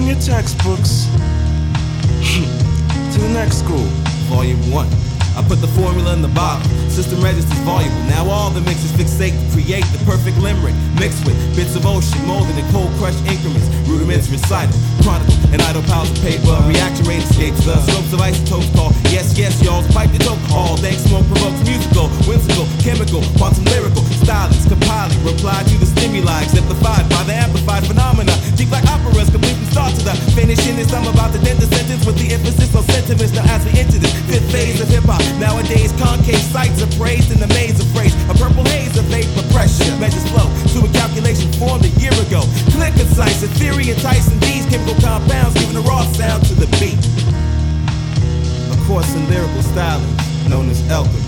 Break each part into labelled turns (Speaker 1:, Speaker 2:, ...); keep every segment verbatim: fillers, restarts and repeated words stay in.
Speaker 1: your textbooks to the next school.
Speaker 2: Volume one. I put the formula in the bottle. System registers voluble. Now all the mixes fixate to create the perfect limerick, mixed with bits of ocean molded in cold crushed increments. Rudiments recital, chronicle, and idle piles of paper. Reaction rate escapes the slopes of isotopes called yes, yes, y'all's pipe the toke. All dank smoke provokes musical, whimsical, chemical, quantum lyrical, stylings, compiling, reply to the stimuli exemplified by the amplified phenomena. Deep like operas, complete from start to the finish. In this, I'm about to dent the sentence with the emphasis on sentiments. Now as we enter this fifth phase of hip hop, nowadays concave sights are praised in the maze of phrase. A purple haze of vapor pressure measures flow to a calculation formed a year ago. Clear, concise, in theory enticing these chemical compounds, giving a raw sound to the beat. A course in lyrical styling known as alchemy.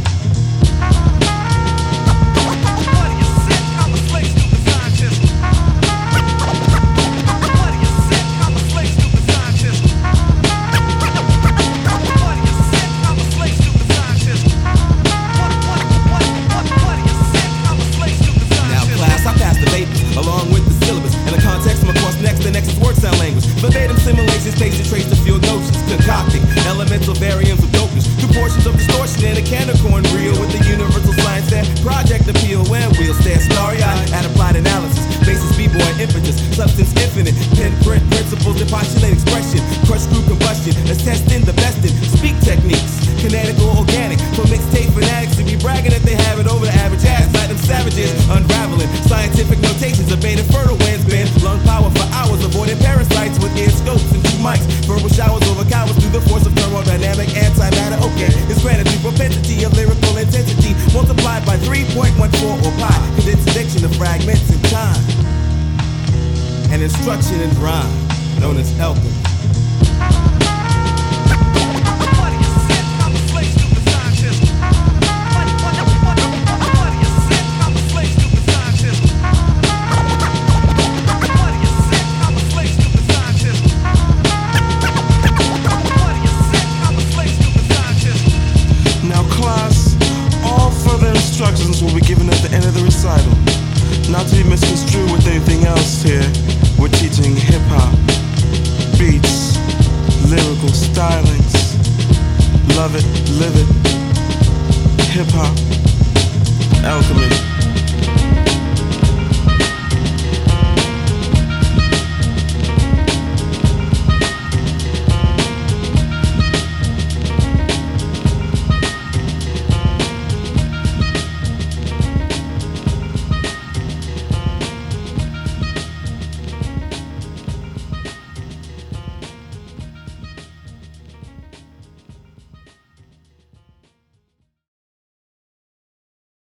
Speaker 2: Along with the syllabus and the context of my course next, the next is word sound language. Verbatim simulations, takes and trace the field notions, concocting elemental variants of dopeness, two portions of distortion and a can of corn real with the universal science that project appeal. When we'll stare starry-eyed at applied analysis, basis b-boy impetus, substance infinite, pen print principles that postulate expression, crush through combustion, as testing the best in speak techniques, kinetical, organic, for mixtape fanatics to be bragging that they have it over the average ass, like them savages, unraveling scientific notations, abating fertile winds, been lung power for hours, avoiding parasites with ear scopes and two mics, verbal showers over cowards through the force of thermodynamic antimatter. Okay, it's granted the propensity of lyrical intensity multiplied by three point one four or pi, condensed addiction of fragments in time, and instruction in rhyme known as alchemy.
Speaker 1: Instructions will be given at the end of the recital. Not to be misconstrued with anything else here. We're teaching hip-hop, beats, lyrical stylings. Love it, live it. Hip-hop, alchemy.